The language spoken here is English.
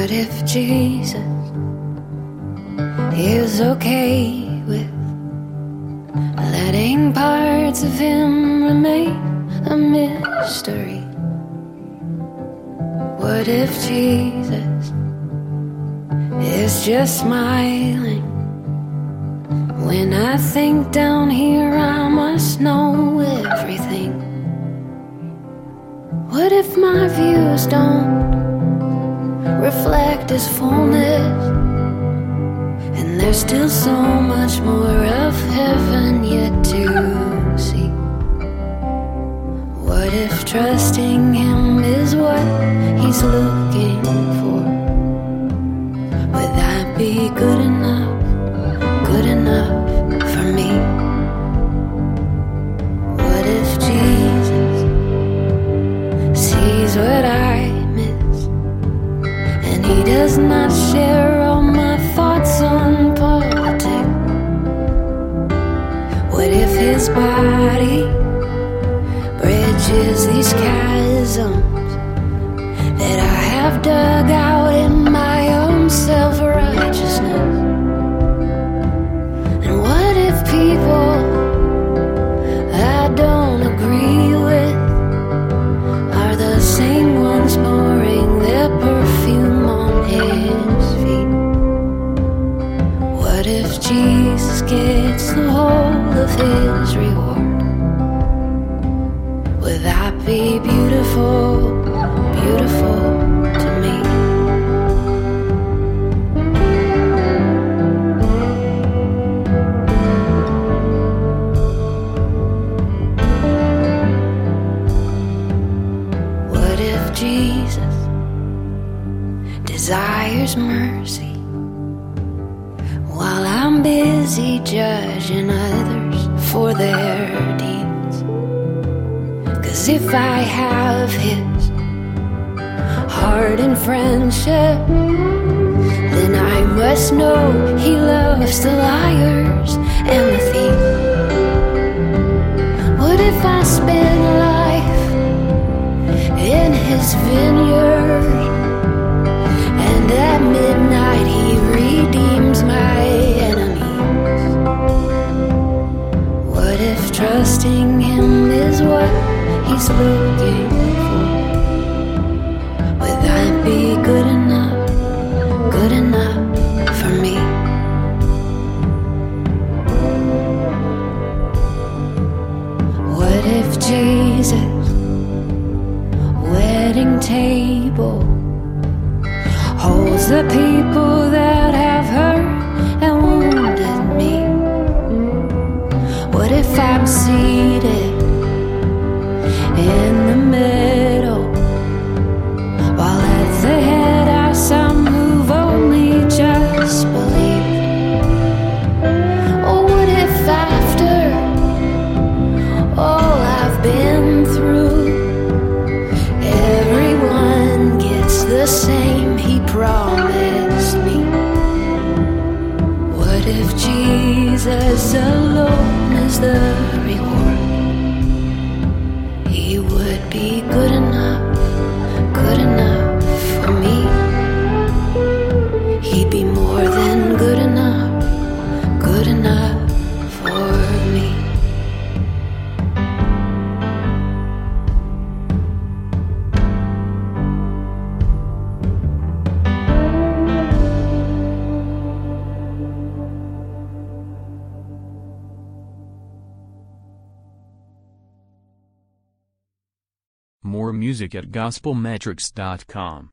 What if Jesus is okay with letting parts of him remain a mystery? What if Jesus is just smiling when I think down here I must know everything? What if my views don't reflect his fullness, and there's still so much more of heaven yet to see? What if trusting him is what he's looking for? Would that be good enough for me? What if Jesus sees what I miss, and he does not share all my thoughts on politics? What if his body bridges these chasms that I have dug out in my own self-righteousness? And what if people I don't agree with are the same ones pouring their perfume on his feet? What if Jesus gets the whole of his reward? Would that be beautiful, beautiful to me? What if Jesus desires mercy while I'm busy judging others for their deeds? 'Cause if I have his heart and friendship, then I must know he loves the liars and the thieves. What if I spend life in his vineyard, and at midnight he redeems my enemies? What if trusting him is what he's looking for? Would that be good enough for me? What if Jesus' wedding table holds the people that have hurt and wounded me? What if I'm seated in the middle, while at the head are some who've only just believed? Or what if after all I've been through, everyone gets the same he promised me? What if Jesus alone is the reward? He would be good enough for me. He'd be more than good enough for me. More music at gospelmetrics.com.